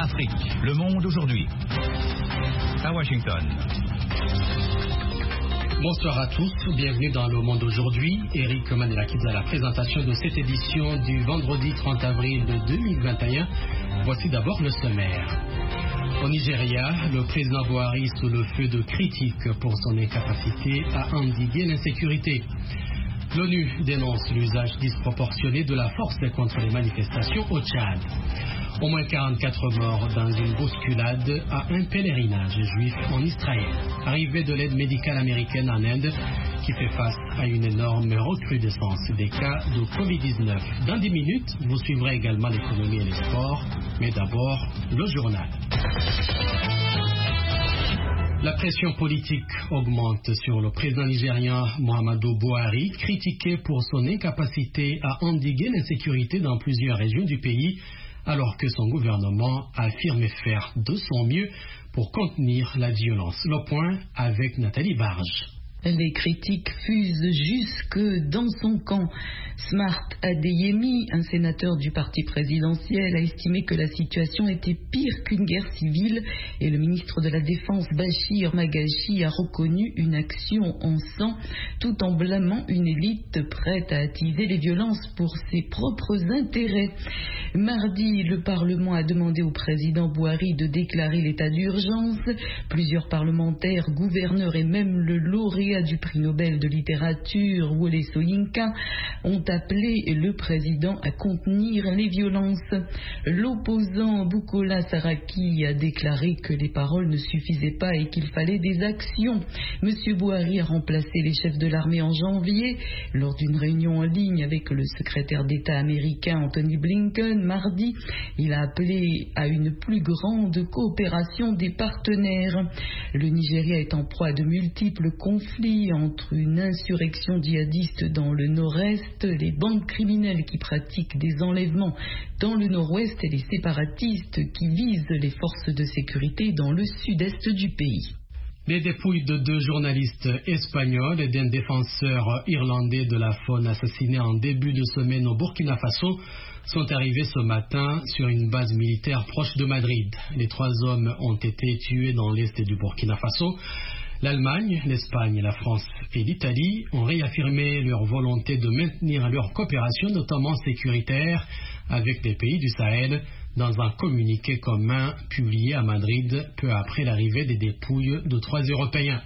Afrique, le monde aujourd'hui. À Washington. Bonsoir à tous, bienvenue dans Le Monde aujourd'hui. Eric Manelakidze à la présentation de cette édition du vendredi 30 avril 2021. Voici d'abord le sommaire. Au Nigeria, le président Buhari sous le feu de critiques pour son incapacité à endiguer l'insécurité. L'ONU dénonce l'usage disproportionné de la force contre les manifestations au Tchad. Au moins 44 morts dans une bousculade à un pèlerinage juif en Israël. Arrivée de l'aide médicale américaine en Inde qui fait face à une énorme recrudescence des cas de Covid-19. Dans 10 minutes, vous suivrez également l'économie et les sports, mais d'abord le journal. La pression politique augmente sur le président nigérien Muhammadu Buhari, critiqué pour son incapacité à endiguer l'insécurité dans plusieurs régions du pays, alors que son gouvernement affirme faire de son mieux pour contenir la violence. Le point avec Nathalie Barge. Les critiques fusent jusque dans son camp. Smart Adeyemi, un sénateur du parti présidentiel, a estimé que la situation était pire qu'une guerre civile et le ministre de la Défense Bachir Magashi a reconnu une action en sang tout en blâmant une élite prête à attiser les violences pour ses propres intérêts. Mardi, le Parlement a demandé au président Buhari de déclarer l'état d'urgence. Plusieurs parlementaires, gouverneurs et même le lauréat du prix Nobel de littérature, Wole Soyinka, ont appelé le président à contenir les violences. L'opposant Bukola Saraki a déclaré que les paroles ne suffisaient pas et qu'il fallait des actions. Monsieur Buhari a remplacé les chefs de l'armée en janvier. Lors d'une réunion en ligne avec le secrétaire d'État américain Anthony Blinken, mardi, il a appelé à une plus grande coopération des partenaires. Le Nigeria est en proie à de multiples conflits entre une insurrection djihadiste dans le nord-est, les bandes criminelles qui pratiquent des enlèvements dans le nord-ouest et les séparatistes qui visent les forces de sécurité dans le sud-est du pays. Les dépouilles de 2 journalistes espagnols et d'un défenseur irlandais de la faune assassinés en début de semaine au Burkina Faso sont arrivés ce matin sur une base militaire proche de Madrid. Les 3 hommes ont été tués dans l'est du Burkina Faso. L'Allemagne, l'Espagne, la France et l'Italie ont réaffirmé leur volonté de maintenir leur coopération, notamment sécuritaire, avec les pays du Sahel, dans un communiqué commun publié à Madrid peu après l'arrivée des dépouilles de 3 Européens.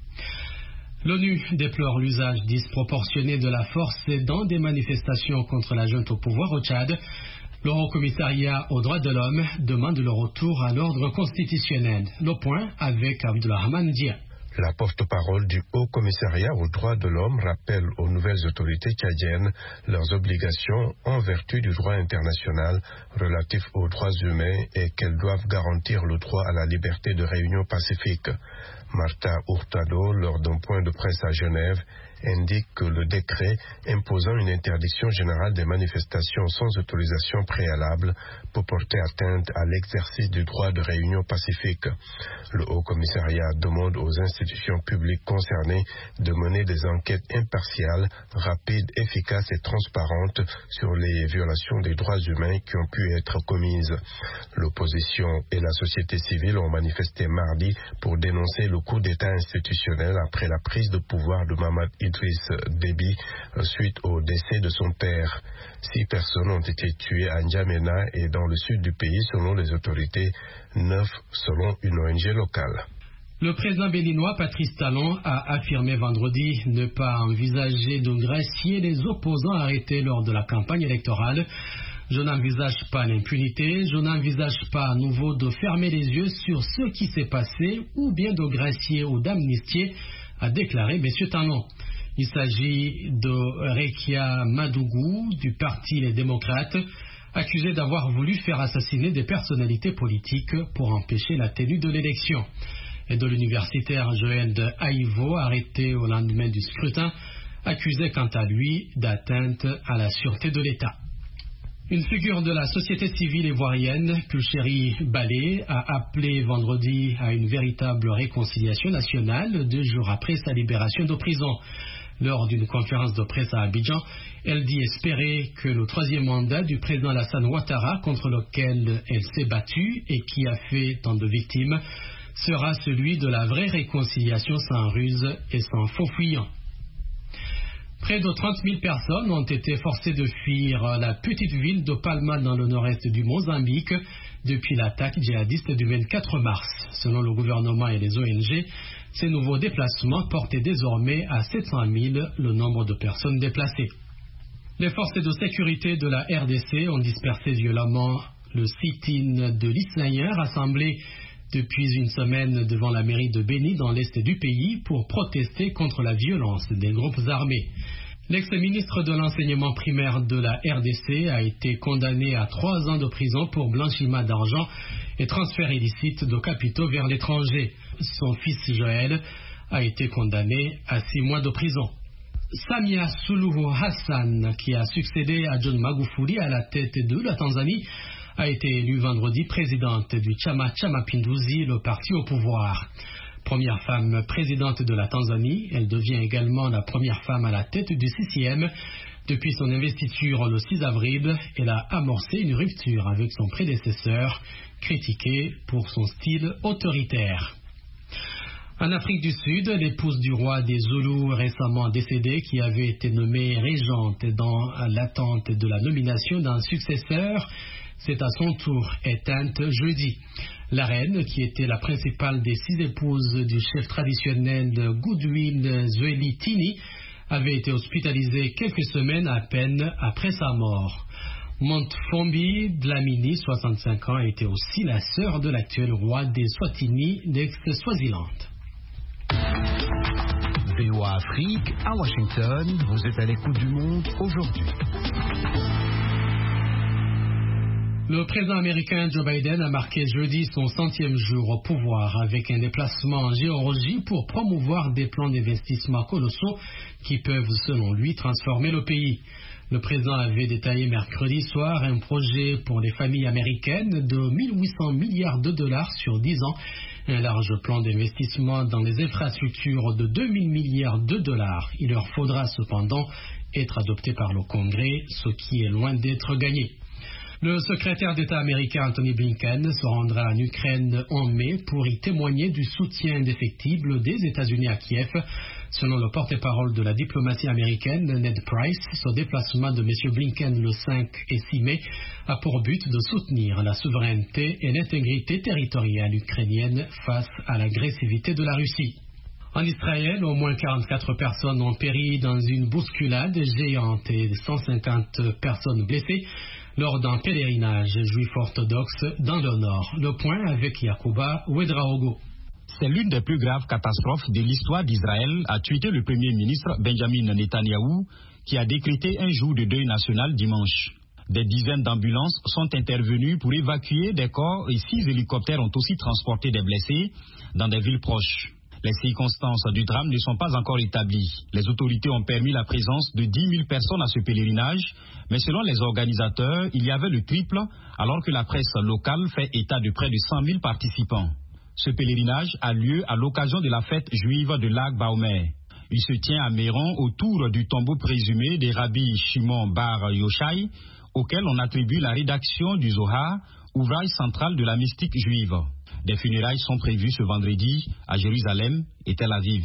L'ONU déplore l'usage disproportionné de la force dans des manifestations contre la junte au pouvoir au Tchad. Le Haut-Commissariat aux droits de l'homme demande le retour à l'ordre constitutionnel. Le point avec Abdulrahman Dia. La porte-parole du Haut-Commissariat aux droits de l'homme rappelle aux nouvelles autorités tchadiennes leurs obligations en vertu du droit international relatif aux droits humains et qu'elles doivent garantir le droit à la liberté de réunion pacifique. Marta Hurtado, lors d'un point de presse à Genève, indique que le décret imposant une interdiction générale des manifestations sans autorisation préalable peut porter atteinte à l'exercice du droit de réunion pacifique. Le Haut-Commissariat demande aux institutions publiques concernées de mener des enquêtes impartiales, rapides, efficaces et transparentes sur les violations des droits humains qui ont pu être commises. L'opposition et la société civile ont manifesté mardi pour dénoncer le coup d'État institutionnel après la prise de pouvoir de Mahamat Idriss Déby suite au décès de son père. 6 personnes ont été tuées à N'Djamena et dans le sud du pays selon les autorités, 9 selon une ONG locale. Le président béninois Patrice Talon a affirmé vendredi ne pas envisager de gracier les opposants arrêtés lors de la campagne électorale. Je n'envisage pas l'impunité, je n'envisage pas à nouveau de fermer les yeux sur ce qui s'est passé ou bien de gracier ou d'amnistier, a déclaré M. Talon. Il s'agit de Rekia Madougou du parti Les Démocrates, accusé d'avoir voulu faire assassiner des personnalités politiques pour empêcher la tenue de l'élection. Et de l'universitaire Joël Haïvo, arrêté au lendemain du scrutin, accusé quant à lui d'atteinte à la sûreté de l'État. Une figure de la société civile ivoirienne, Pulchéri Balé, a appelé vendredi à une véritable réconciliation nationale 2 jours après sa libération de prison. Lors d'une conférence de presse à Abidjan, elle dit espérer que le troisième mandat du président Alassane Ouattara, contre lequel elle s'est battue et qui a fait tant de victimes, sera celui de la vraie réconciliation sans ruse et sans faux fuyant. Près de 30 000 personnes ont été forcées de fuir la petite ville de Palma dans le nord-est du Mozambique depuis l'attaque djihadiste du 24 mars. Selon le gouvernement et les ONG, ces nouveaux déplacements portaient désormais à 700 000 le nombre de personnes déplacées. Les forces de sécurité de la RDC ont dispersé violemment le sit-in de l'Issaïen rassemblé depuis une semaine devant la mairie de Beni dans l'est du pays pour protester contre la violence des groupes armés. L'ex-ministre de l'enseignement primaire de la RDC a été condamné à 3 ans de prison pour blanchiment d'argent et transfert illicite de capitaux vers l'étranger. Son fils Joël a été condamné à 6 mois de prison. Samia Suluhu Hassan, qui a succédé à John Magufuli à la tête de la Tanzanie, a été élue vendredi présidente du Chama Cha Mapinduzi, le parti au pouvoir. Première femme présidente de la Tanzanie, elle devient également la première femme à la tête du CCM. Depuis son investiture le 6 avril, elle a amorcé une rupture avec son prédécesseur, critiqué pour son style autoritaire. En Afrique du Sud, l'épouse du roi des Zoulous récemment décédé, qui avait été nommée régente dans l'attente de la nomination d'un successeur, s'est à son tour éteinte jeudi. La reine, qui était la principale des 6 épouses du chef traditionnel Goodwill Zwelithini, avait été hospitalisée quelques semaines à peine après sa mort. Montfombi Dlamini, 65 ans, était aussi la sœur de l'actuel roi des Swatini d'ex-Swaziland. VOA Afrique, à Washington, vous êtes à l'écoute du monde aujourd'hui. Le président américain Joe Biden a marqué jeudi son 100e jour au pouvoir avec un déplacement en Géorgie pour promouvoir des plans d'investissement colossaux qui peuvent, selon lui, transformer le pays. Le président avait détaillé mercredi soir un projet pour les familles américaines de 1800 milliards de dollars sur 10 ans, un large plan d'investissement dans les infrastructures de 2000 milliards de dollars. Il leur faudra cependant être adopté par le Congrès, ce qui est loin d'être gagné. Le secrétaire d'État américain Antony Blinken se rendra en Ukraine en mai pour y témoigner du soutien indéfectible des États-Unis à Kiev. Selon le porte-parole de la diplomatie américaine, Ned Price, ce déplacement de M. Blinken le 5 et 6 mai a pour but de soutenir la souveraineté et l'intégrité territoriale ukrainienne face à l'agressivité de la Russie. En Israël, au moins 44 personnes ont péri dans une bousculade géante et 150 personnes blessées lors d'un pèlerinage juif orthodoxe dans le nord. Le point avec Yacouba Ouedraogo. C'est l'une des plus graves catastrophes de l'histoire d'Israël, a tweeté le Premier ministre Benjamin Netanyahou, qui a décrété un jour de deuil national dimanche. Des dizaines d'ambulances sont intervenues pour évacuer des corps et 6 hélicoptères ont aussi transporté des blessés dans des villes proches. Les circonstances du drame ne sont pas encore établies. Les autorités ont permis la présence de 10 000 personnes à ce pèlerinage, mais selon les organisateurs, il y avait le triple, alors que la presse locale fait état de près de 100 000 participants. Ce pèlerinage a lieu à l'occasion de la fête juive de Lag Baomer. Il se tient à Méron autour du tombeau présumé des rabbis Shimon Bar Yochai, auquel on attribue la rédaction du Zohar, ouvrage central de la mystique juive. Des funérailles sont prévues ce vendredi à Jérusalem et Tel Aviv.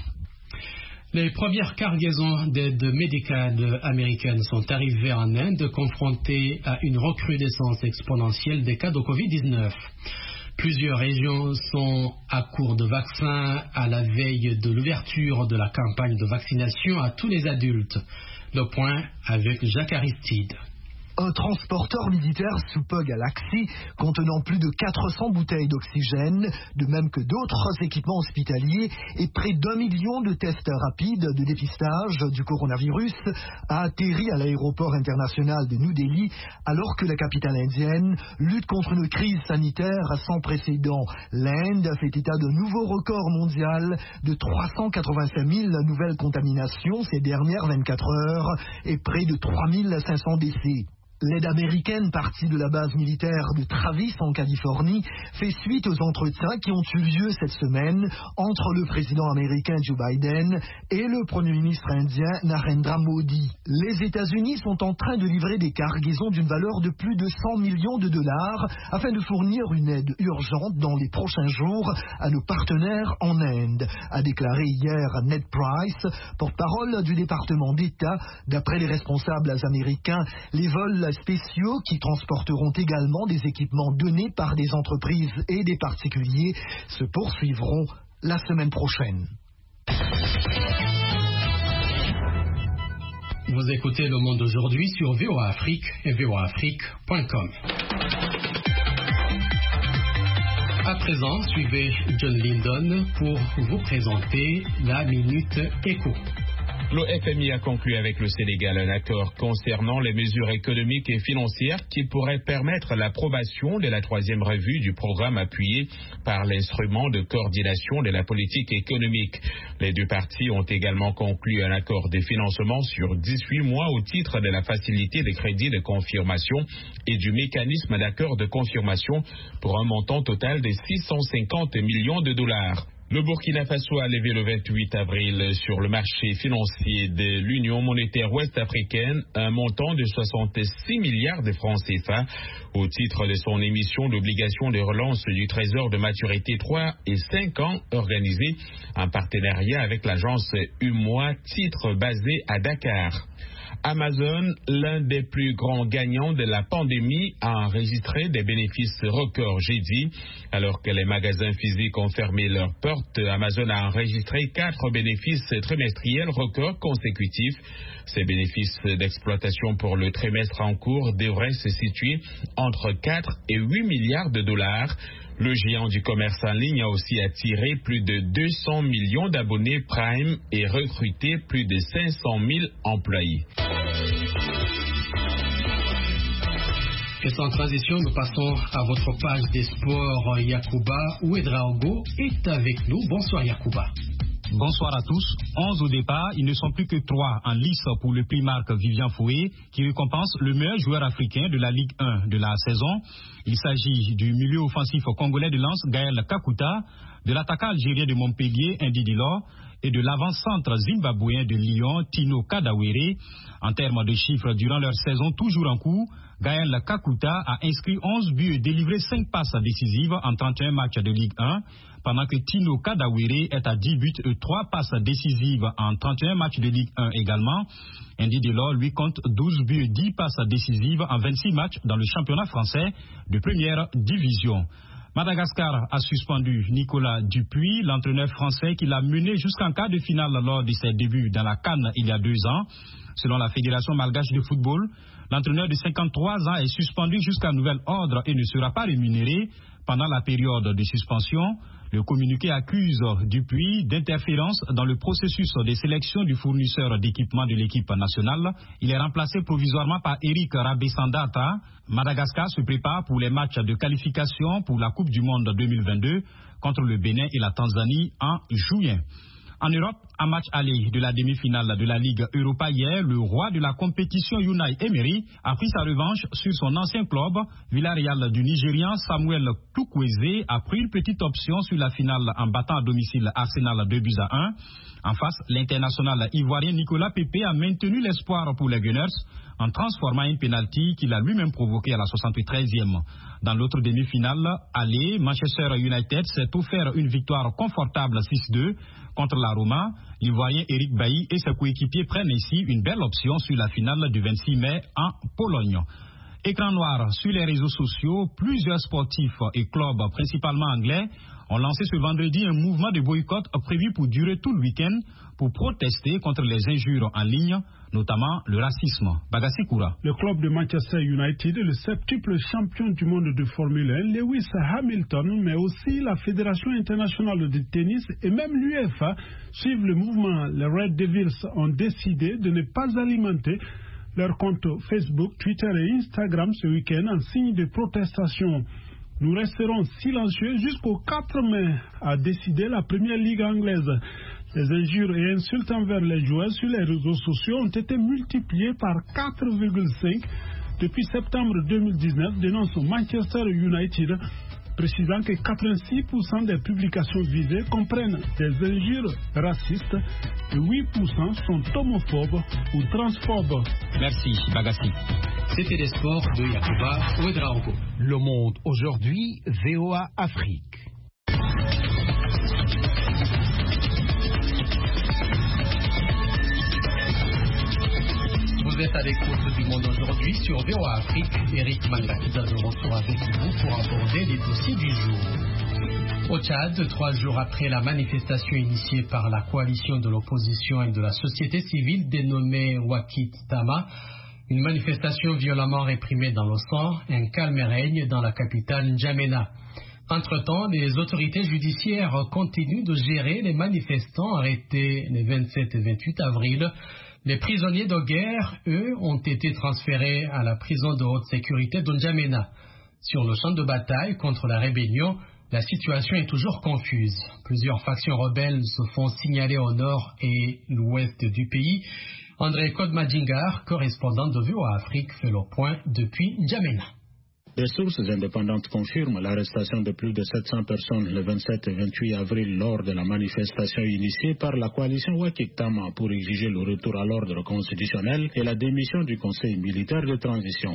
Les premières cargaisons d'aide médicale américaine sont arrivées en Inde, confrontées à une recrudescence exponentielle des cas de Covid-19. Plusieurs régions sont à court de vaccins à la veille de l'ouverture de la campagne de vaccination à tous les adultes. Le point avec Jacques Aristide. Un transporteur militaire Supog Galaxy contenant plus de 400 bouteilles d'oxygène, de même que d'autres équipements hospitaliers et près d'1 million de tests rapides de dépistage du coronavirus a atterri à l'aéroport international de New Delhi alors que la capitale indienne lutte contre une crise sanitaire sans précédent. L'Inde fait état d'un nouveau record mondial de 385 000 nouvelles contaminations ces dernières 24 heures et près de 3 500 décès. L'aide américaine partie de la base militaire de Travis en Californie fait suite aux entretiens qui ont eu lieu cette semaine entre le président américain Joe Biden et le premier ministre indien Narendra Modi. Les États-Unis sont en train de livrer des cargaisons d'une valeur de plus de 100 millions de dollars afin de fournir une aide urgente dans les prochains jours à nos partenaires en Inde, a déclaré hier Ned Price, porte-parole du département d'État. D'après les responsables américains, les vols spéciaux qui transporteront également des équipements donnés par des entreprises et des particuliers se poursuivront la semaine prochaine. Vous écoutez Le Monde aujourd'hui sur VOA Afrique et voaafrique.com. À présent, suivez John Lindon pour vous présenter la Minute Éco. Le FMI a conclu avec le Sénégal un accord concernant les mesures économiques et financières qui pourraient permettre l'approbation de la troisième revue du programme appuyé par l'instrument de coordination de la politique économique. Les deux parties ont également conclu un accord de financement sur 18 mois au titre de la facilité de crédit de confirmation et du mécanisme d'accord de confirmation pour un montant total de 650 millions de dollars. Le Burkina Faso a levé le 28 avril sur le marché financier de l'Union monétaire ouest-africaine un montant de 66 milliards de francs CFA au titre de son émission d'obligations de relance du Trésor de maturité 3 et 5 ans organisée en partenariat avec l'agence UMOA, titre basé à Dakar. Amazon, l'un des plus grands gagnants de la pandémie, a enregistré des bénéfices records jeudi. Alors que les magasins physiques ont fermé leurs portes, Amazon a enregistré 4 bénéfices trimestriels records consécutifs. Ces bénéfices d'exploitation pour le trimestre en cours devraient se situer entre 4 et 8 milliards de dollars. Le géant du commerce en ligne a aussi attiré plus de 200 millions d'abonnés Prime et recruté plus de 500 000 employés. Et sans transition, nous passons à votre page des sports. Yacouba Ouedraogo est avec nous. Bonsoir Yacouba. Bonsoir à tous. 11 au départ, ils ne sont plus que 3 en lice pour le prix Marc Vivian Foué qui récompense le meilleur joueur africain de la Ligue 1 de la saison. Il s'agit du milieu offensif congolais de Lens Gaël Kakuta, de l'attaquant algérien de Montpellier Indi Dilo et de l'avant-centre zimbabwéen de Lyon Tino Kadawere. En termes de chiffres, durant leur saison toujours en cours, Gaël Kakuta a inscrit 11 buts et délivré 5 passes décisives en 31 matchs de Ligue 1, pendant que Tino Kadawere est à 10 buts et 3 passes décisives en 31 matchs de Ligue 1 également. Indi Dilo lui compte 12 buts et 10 passes décisives en 26 matchs dans le championnat français de première division. Madagascar a suspendu Nicolas Dupuis, l'entraîneur français qui l'a mené jusqu'en quart de finale lors de ses débuts dans la CAN il y a 2 ans. Selon la Fédération malgache de football, l'entraîneur de 53 ans est suspendu jusqu'à nouvel ordre et ne sera pas rémunéré pendant la période de suspension. Le communiqué accuse Dupuis d'interférence dans le processus de sélection du fournisseur d'équipement de l'équipe nationale. Il est remplacé provisoirement par Eric Rabesandata. Madagascar se prépare pour les matchs de qualification pour la Coupe du Monde 2022 contre le Bénin et la Tanzanie en juin. En Europe, un match aller de la demi-finale de la Ligue Europa hier, le roi de la compétition Unai Emery a pris sa revanche sur son ancien club. Villarreal du Nigérian Samuel Chukwueze a pris une petite option sur la finale en battant à domicile Arsenal 2-1. En face, l'international ivoirien Nicolas Pepe a maintenu l'espoir pour les Gunners en transformant un penalty qu'il a lui-même provoqué à la 73e. Dans l'autre demi-finale, aller, Manchester United s'est offert une victoire confortable 6-2 contre la Roma. L'Ivoirien Eric Bailly et ses coéquipiers prennent ici une belle option sur la finale du 26 mai en Pologne. Écran noir sur les réseaux sociaux, plusieurs sportifs et clubs, principalement anglais, ont lancé ce vendredi un mouvement de boycott prévu pour durer tout le week-end pour protester contre les injures en ligne, notamment le racisme. Bagassi Koura. Le club de Manchester United, le septuple champion du monde de Formule 1, Lewis Hamilton, mais aussi la Fédération internationale de tennis et même l'UEFA suivent le mouvement. Les Red Devils ont décidé de ne pas alimenter leurs comptes Facebook, Twitter et Instagram ce week-end en signe de protestation. Nous resterons silencieux jusqu'au 4 mai, a décidé la première ligue anglaise. Les injures et insultes envers les joueurs sur les réseaux sociaux ont été multipliées par 4,5 depuis septembre 2019, dénonce Manchester United, précisant que 86% des publications visées comprennent des injures racistes et 8% sont homophobes ou transphobes. Merci, Bagassi. C'était les sports de Yacouba Ouedraogo. Le Monde aujourd'hui, VOA Afrique. Vous êtes à l'écoute du Monde aujourd'hui sur VOA Afrique. Eric Mangakiza de retour avec vous pour aborder les dossiers du jour. Au Tchad, 3 jours après la manifestation initiée par la coalition de l'opposition et de la société civile dénommée Wakit Tama, une manifestation violemment réprimée dans le sang, un calme règne dans la capitale N'Djamena. Entre-temps, les autorités judiciaires continuent de gérer les manifestants arrêtés les 27 et 28 avril. Les prisonniers de guerre, eux, ont été transférés à la prison de haute sécurité de N'Djamena. Sur le champ de bataille contre la rébellion, la situation est toujours confuse. Plusieurs factions rebelles se font signaler au nord et l'ouest du pays. André Kodmadjingar, correspondant de VOA Afrique, fait le point depuis N'Djamena. Des sources indépendantes confirment l'arrestation de plus de 700 personnes le 27 et 28 avril lors de la manifestation initiée par la coalition Wakit Tama pour exiger le retour à l'ordre constitutionnel et la démission du Conseil militaire de transition.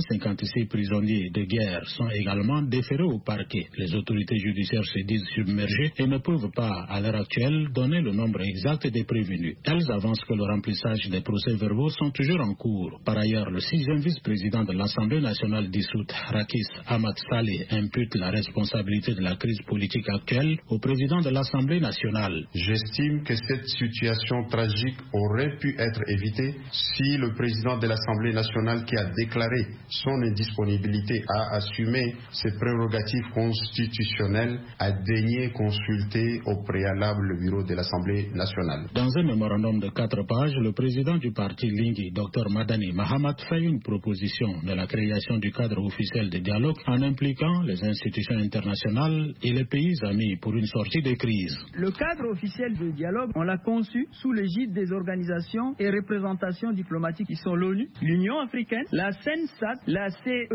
256 prisonniers de guerre sont également déférés au parquet. Les autorités judiciaires se disent submergées et ne peuvent pas, à l'heure actuelle, donner le nombre exact des prévenus. Elles avancent que le remplissage des procès-verbaux sont toujours en cours. Par ailleurs, le 6e vice-président de l'Assemblée nationale dissoute, Rakis Ahmad Saleh, impute la responsabilité de la crise politique actuelle au président de l'Assemblée nationale. J'estime que cette situation tragique aurait pu être évitée si le président de l'Assemblée nationale, qui a déclaré son indisponibilité à assumer ses prérogatives constitutionnelles, a daigné consulter au préalable le bureau de l'Assemblée nationale. Dans un mémorandum de 4 pages, le président du parti Lingui, Dr Madani Mahamat, fait une proposition de la création du cadre officiel de dialogue en impliquant les institutions internationales et les pays amis pour une sortie de crise. Le cadre officiel de dialogue, on l'a conçu sous l'égide des organisations et représentations diplomatiques qui sont l'ONU, l'Union africaine, la CENSAT, la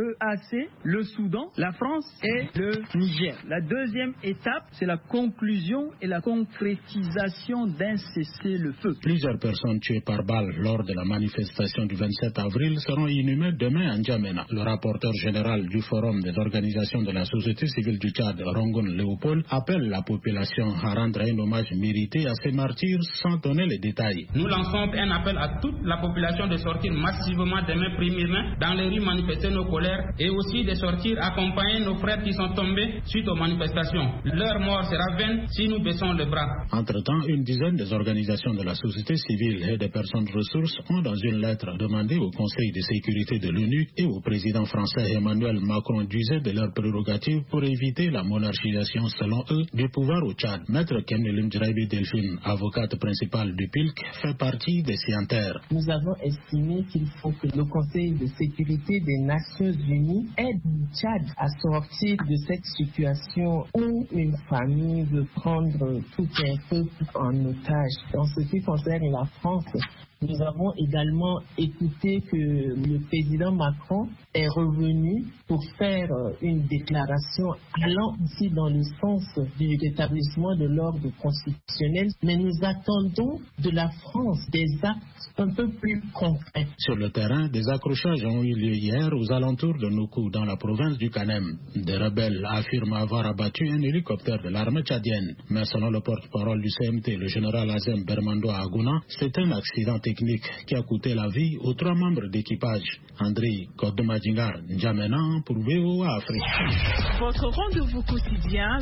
CEAC, le Soudan, la France et le Niger. La deuxième étape, c'est la conclusion et la concrétisation d'un cessez-le-feu. Plusieurs personnes tuées par balle lors de la manifestation du 27 avril seront inhumées demain à N'Djamena. Le rapporteur général du Forum des organisations de la société civile du Tchad, Rongon Léopold, appelle la population à rendre un hommage mérité à ces martyrs sans donner les détails. Nous lançons un appel à toute la population de sortir massivement demain 1er mai dans les rues manifester nos colères et aussi de sortir accompagner nos frères qui sont tombés suite aux manifestations. Leur mort sera vaine si nous baissons les bras. Entre-temps, une dizaine des organisations de la société civile et des personnes ressources ont dans une lettre demandé au Conseil de sécurité de l'ONU et au président français Emmanuel Macron d'user de leurs prérogatives pour éviter la monarchisation, selon eux, du pouvoir au Tchad. Maître Kemelim Djraïbi Delphine, avocate principale du PILC, fait partie des signataires. Nous avons estimé qu'il faut que le Conseil de sécurité des Nations Unies aide le Tchad à sortir de cette situation où une famille veut prendre tout un peuple en otage. En ce qui concerne la France, nous avons également écouté que le président Macron est revenu pour faire une déclaration allant aussi dans le sens du rétablissement de l'ordre constitutionnel. Mais nous attendons de la France des actes un peu plus concrets. Sur le terrain, des accrochages ont eu lieu hier aux alentours de Noukou, dans la province du Kanem. Des rebelles affirment avoir abattu un hélicoptère de l'armée tchadienne. Mais selon le porte-parole du CMT, le général Azem Bermando Aguna, c'est un accident technique qui a coûté la vie aux 3 membres d'équipage. André Kodmadjingar, N'Djamena pour VOA Afrique. Votre rendez-vous quotidien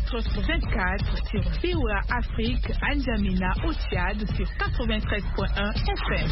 24h/24 sur VOA Afrique à N'Djamena au Tchad sur 93.1 FM.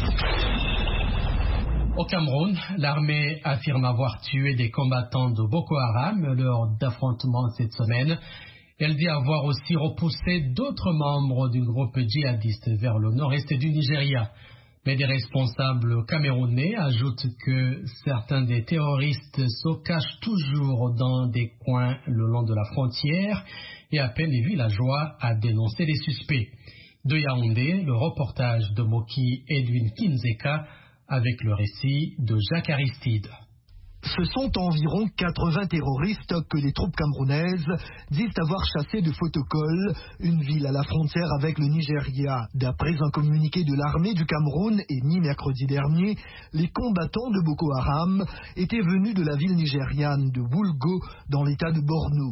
Au Cameroun, l'armée affirme avoir tué des combattants de Boko Haram lors d'affrontements cette semaine. Elle dit avoir aussi repoussé d'autres membres du groupe djihadiste vers le nord-est du Nigeria. Mais des responsables camerounais ajoutent que certains des terroristes se cachent toujours dans des coins le long de la frontière et appellent les villageois à dénoncer les suspects. De Yaoundé, le reportage de Moki Edwin Kinzeka avec le récit de Jacques Aristide. Ce sont environ 80 terroristes que les troupes camerounaises disent avoir chassés de Fotokol, une ville à la frontière avec le Nigeria. D'après un communiqué de l'armée du Cameroun émis mercredi dernier, les combattants de Boko Haram étaient venus de la ville nigériane de Wulgo dans l'état de Borno.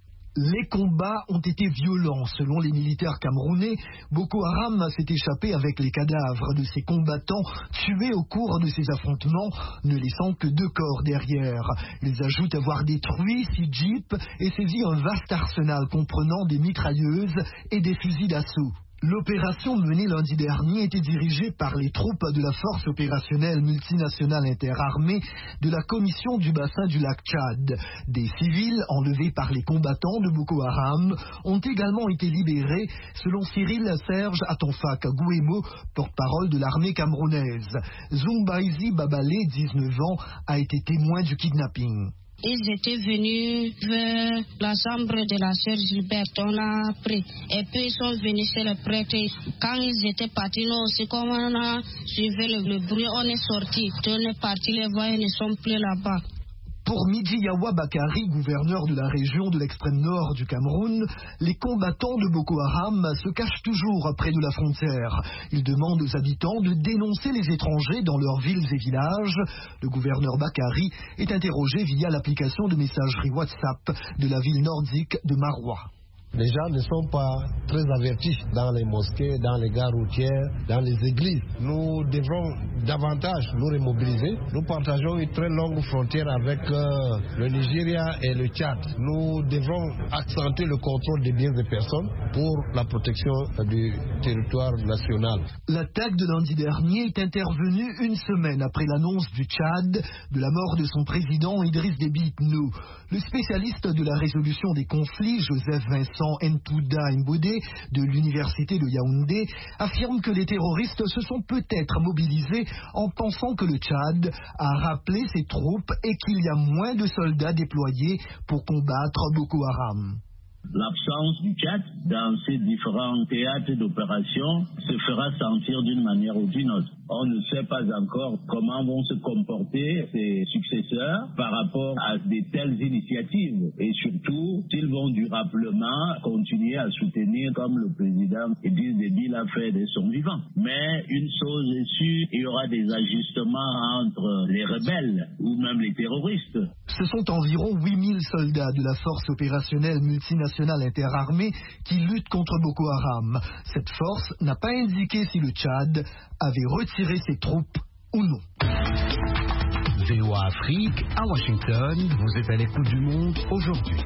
Les combats ont été violents. Selon les militaires camerounais, Boko Haram s'est échappé avec les cadavres de ses combattants tués au cours de ces affrontements, ne laissant que 2 corps derrière. Ils ajoutent avoir détruit 6 jeeps et saisi un vaste arsenal comprenant des mitrailleuses et des fusils d'assaut. L'opération menée lundi dernier était dirigée par les troupes de la force opérationnelle multinationale interarmée de la commission du bassin du lac Tchad. Des civils enlevés par les combattants de Boko Haram ont également été libérés, selon Cyril Serge Atonfak Gouemo, porte-parole de l'armée camerounaise. Zumbaisi Babale, 19 ans, a été témoin du kidnapping. Ils étaient venus vers la chambre de la sœur Gilberte, on a pris. Et puis ils sont venus chez le prêtre. Quand ils étaient partis, nous aussi, comme on a suivi le bruit, on est sortis. On est partis les voir, ils ne sont plus là-bas. Pour Midjiyawa Bakari, gouverneur de la région de l'extrême nord du Cameroun, les combattants de Boko Haram se cachent toujours près de la frontière. Ils demandent aux habitants de dénoncer les étrangers dans leurs villes et villages. Le gouverneur Bakari est interrogé via l'application de messagerie WhatsApp de la ville nordique de Maroua. Les gens ne sont pas très avertis dans les mosquées, dans les gares routières, dans les églises. Nous devons davantage nous remobiliser. Nous partageons une très longue frontière avec le Nigeria et le Tchad. Nous devons accentuer le contrôle des biens des personnes pour la protection du territoire national. L'attaque de lundi dernier est intervenue une semaine après l'annonce du Tchad de la mort de son président Idriss Déby Itno. Le spécialiste de la résolution des conflits, Joseph Vincent Ntouda Mbodé de l'université de Yaoundé, affirme que les terroristes se sont peut-être mobilisés en pensant que le Tchad a rappelé ses troupes et qu'il y a moins de soldats déployés pour combattre Boko Haram. L'absence du Tchad dans ces différents théâtres d'opération se fera sentir d'une manière ou d'une autre. On ne sait pas encore comment vont se comporter ses successeurs par rapport à de telles initiatives et surtout s'ils vont durablement continuer à soutenir comme le président Idriss Déby l'a fait de son vivant. Mais une chose est sûre, il y aura des ajustements entre les rebelles ou même les terroristes. Ce sont environ 8000 soldats de la force opérationnelle multinationale interarmée qui luttent contre Boko Haram. Cette force n'a pas indiqué si le Tchad avait retiré ses troupes ou non. VOA Afrique, à Washington, vous êtes à l'écoute du monde aujourd'hui.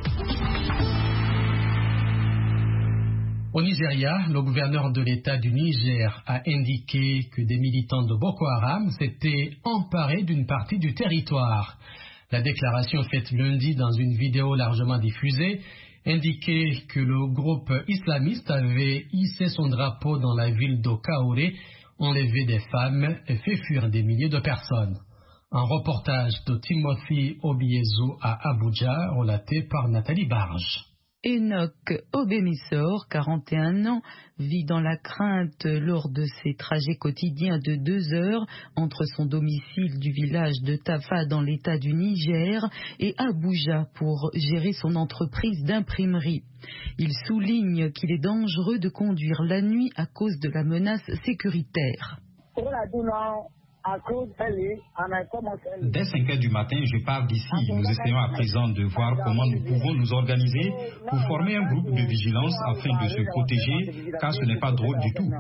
Au Nigeria, le gouverneur de l'État du Niger a indiqué que des militants de Boko Haram s'étaient emparés d'une partie du territoire. La déclaration faite lundi dans une vidéo largement diffusée indiquait que le groupe islamiste avait hissé son drapeau dans la ville d'Okaoré, enlevé des femmes et fait fuir des milliers de personnes. Un reportage de Timothy Obiezu à Abuja, relaté par Nathalie Barge. Enoch Obemissor, 41 ans, vit dans la crainte lors de ses trajets quotidiens de 2 heures entre son domicile du village de Tafa dans l'état du Niger et Abuja pour gérer son entreprise d'imprimerie. Il souligne qu'il est dangereux de conduire la nuit à cause de la menace sécuritaire. Dès 5 heures du matin, je pars d'ici. Nous essayons à présent de voir comment nous pouvons nous organiser pour former un groupe de vigilance afin de se protéger, car ce n'est pas drôle du tout.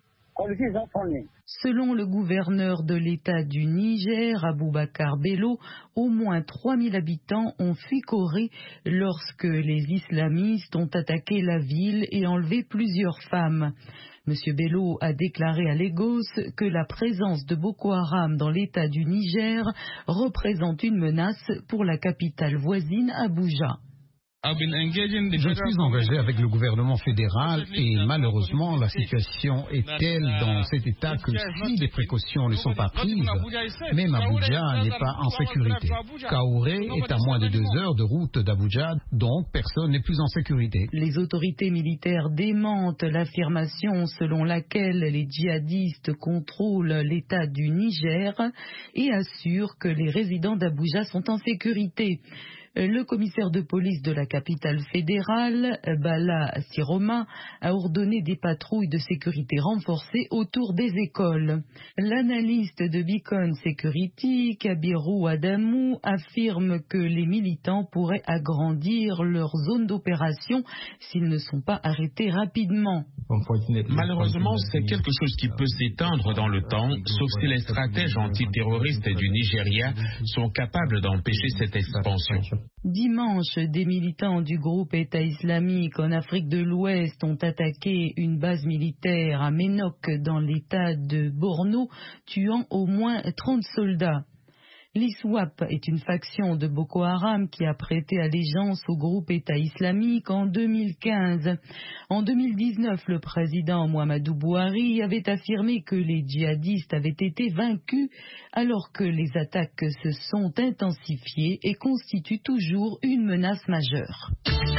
Selon le gouverneur de l'État du Niger, Aboubakar Bello, au moins 3000 habitants ont fui Corée lorsque les islamistes ont attaqué la ville et enlevé plusieurs femmes. M. Bello a déclaré à Lagos que la présence de Boko Haram dans l'État du Niger représente une menace pour la capitale voisine Abuja. Je suis engagé avec le gouvernement fédéral et malheureusement la situation est telle dans cet état que si des précautions ne sont pas prises, même Abuja n'est pas en sécurité. Kaouré est à moins de 2 heures de route d'Abuja, donc personne n'est plus en sécurité. Les autorités militaires démentent l'affirmation selon laquelle les djihadistes contrôlent l'État du Niger et assurent que les résidents d'Abuja sont en sécurité. Le commissaire de police de la capitale fédérale, Bala Siroma, a ordonné des patrouilles de sécurité renforcées autour des écoles. L'analyste de Beacon Security, Kabiru Adamou, affirme que les militants pourraient agrandir leur zone d'opération s'ils ne sont pas arrêtés rapidement. Malheureusement, c'est quelque chose qui peut s'étendre dans le temps, sauf si les stratèges antiterroristes du Nigeria sont capables d'empêcher cette expansion. Dimanche, des militants du groupe État islamique en Afrique de l'Ouest ont attaqué une base militaire à Ménoc dans l'état de Borno, tuant au moins 30 soldats. L'ISWAP est une faction de Boko Haram qui a prêté allégeance au groupe État islamique en 2015. En 2019, le président Muhammadu Buhari avait affirmé que les djihadistes avaient été vaincus alors que les attaques se sont intensifiées et constituent toujours une menace majeure.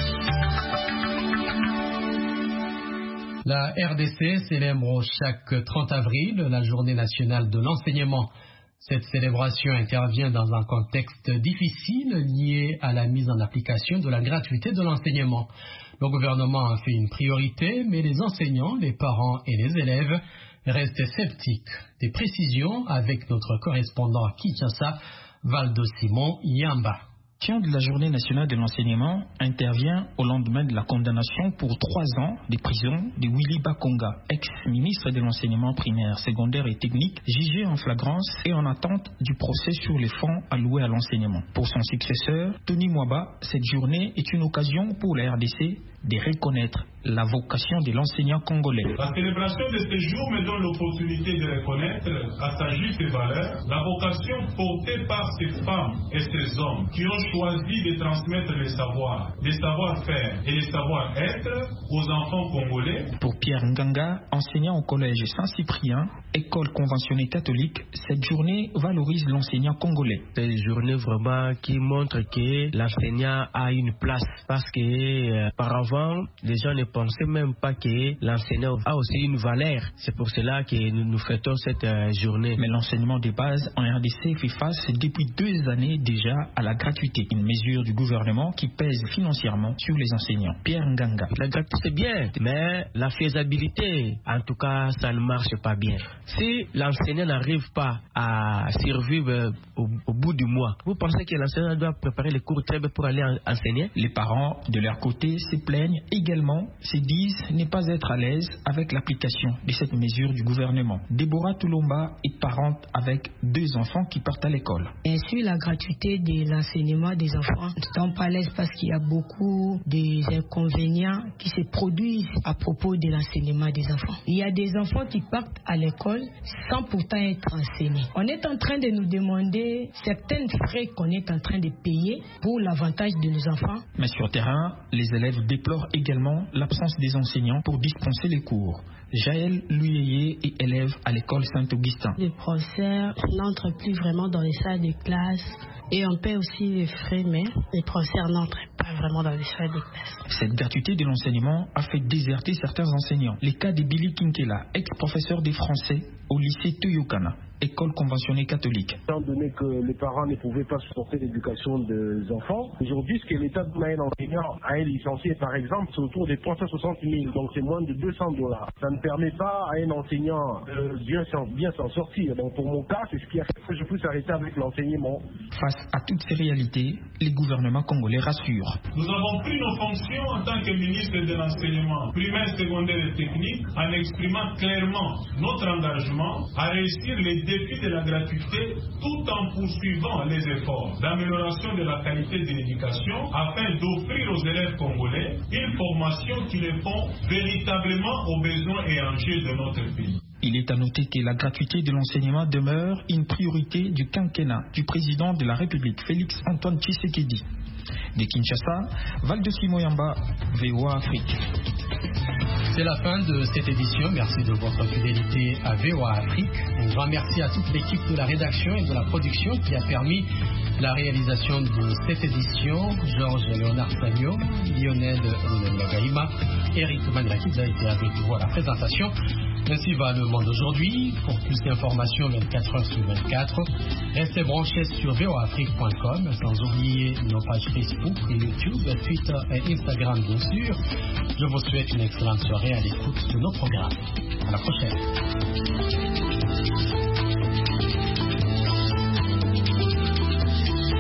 La RDC célèbre chaque 30 avril la journée nationale de l'enseignement. Cette célébration intervient dans un contexte difficile lié à la mise en application de la gratuité de l'enseignement. Le gouvernement en fait une priorité, mais les enseignants, les parents et les élèves restent sceptiques. Des précisions avec notre correspondant à Kinshasa, Valdo Simon Yamba. De la journée nationale de l'enseignement intervient au lendemain de la condamnation pour 3 ans de prison de Willy Bakonga, ex-ministre de l'enseignement primaire, secondaire et technique, jugé en flagrance et en attente du procès sur les fonds alloués à l'enseignement. Pour son successeur, Tony Mwaba, cette journée est une occasion pour la RDC de reconnaître la vocation de l'enseignant congolais. La célébration de ce jour me donne l'opportunité de reconnaître à sa juste valeur la vocation portée par ces femmes et ces hommes qui ont choisi de transmettre les savoir-faire et les savoir-être aux enfants congolais. Pour Pierre Nganga, enseignant au collège Saint-Cyprien, école conventionnée catholique, cette journée valorise l'enseignant congolais. C'est une journée vraiment qui montre que l'enseignant a une place parce que par avant, les gens ne pensaient même pas que l'enseignant a aussi une valeur. C'est pour cela que nous fêtons cette journée. Mais l'enseignement de base en RDC fait face depuis 2 années déjà à la gratuité, une mesure du gouvernement qui pèse financièrement sur les enseignants. Pierre Nganga. La gratuité c'est bien, mais la faisabilité, en tout cas, ça ne marche pas bien. Si l'enseignant n'arrive pas à survivre au bout du mois, vous pensez que l'enseignant doit préparer les cours très bien pour aller enseigner? Les parents, de leur côté, se plaignent également, se disent ne pas être à l'aise avec l'application de cette mesure du gouvernement. Déborah Toulomba est parente avec 2 enfants qui partent à l'école. Sur la gratuité de l'enseignement des enfants, nous ne sommes pas à l'aise parce qu'il y a beaucoup d'inconvénients qui se produisent à propos de l'enseignement des enfants. Il y a des enfants qui partent à l'école sans pourtant être enseignés. On est en train de nous demander certains frais qu'on est en train de payer pour l'avantage de nos enfants. Mais sur terrain, les élèves déplorent également l'absence des enseignants pour dispenser les cours. Jaël Luyeye est élève à l'école Saint-Augustin. Les professeurs n'entrent plus vraiment dans les salles de classe et on paie aussi les frais, mais les professeurs n'entrent pas vraiment dans les salles de classe. Cette gratuité de l'enseignement a fait déserter certains enseignants. Les cas de Billy Kinkela, ex-professeur de français au lycée Toyokana, école conventionnée catholique. Étant donné que les parents ne pouvaient pas supporter l'éducation des enfants, aujourd'hui, ce que l'État donne à un enseignant, à un licencié par exemple, c'est autour de 360 000, donc c'est moins de $200. Ça ne permet pas à un enseignant de bien s'en sortir. Donc pour mon cas, c'est ce qui a fait que je puisse arrêter avec l'enseignement. Face à toutes ces réalités, les gouvernements congolais rassurent. Nous avons pris nos fonctions en tant que ministre de l'enseignement primaire, secondaire et technique en exprimant clairement notre engagement à réussir les défis de la gratuité tout en poursuivant les efforts d'amélioration de la qualité de l'éducation afin d'offrir aux élèves congolais une formation qui répond véritablement aux besoins et enjeux de notre pays. Il est à noter que la gratuité de l'enseignement demeure une priorité du quinquennat du président de la République, Félix Antoine Tshisekedi. De Kinshasa, Valdecy Moyamba, VOA Afrique. C'est la fin de cette édition. Merci de votre fidélité à VOA Afrique. Un grand merci à toute l'équipe de la rédaction et de la production qui a permis la réalisation de cette édition. Georges Léonard Sagno, Lionel Lagaïma, Eric Mandraki a été avec vous à la présentation. Ainsi va le monde aujourd'hui. Pour plus d'informations 24 heures sur 24, restez branchés sur voafrique.com, sans oublier nos pages Facebook, YouTube, Twitter et Instagram bien sûr. Je vous souhaite une excellente soirée à l'écoute de nos programmes. À la prochaine.